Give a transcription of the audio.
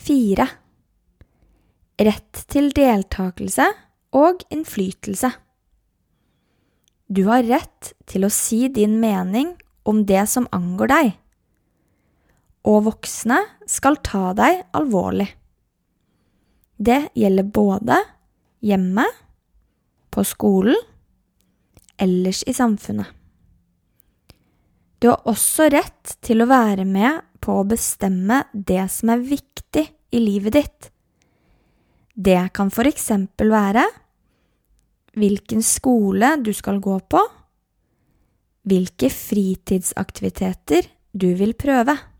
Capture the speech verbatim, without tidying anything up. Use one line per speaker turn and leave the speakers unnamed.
Fire. Rett til deltakelse og innflytelse. Du har rett til å si din mening om det som angår deg, og voksne skal ta deg alvorlig. Det gjelder både hjemme, på skolen, ellers i samfunnet. Du har også rett til å være med på å bestemme det som er viktig i livet ditt. Det kan for eksempel være hvilken skole du skal gå på, hvilke fritidsaktiviteter du vil prøve.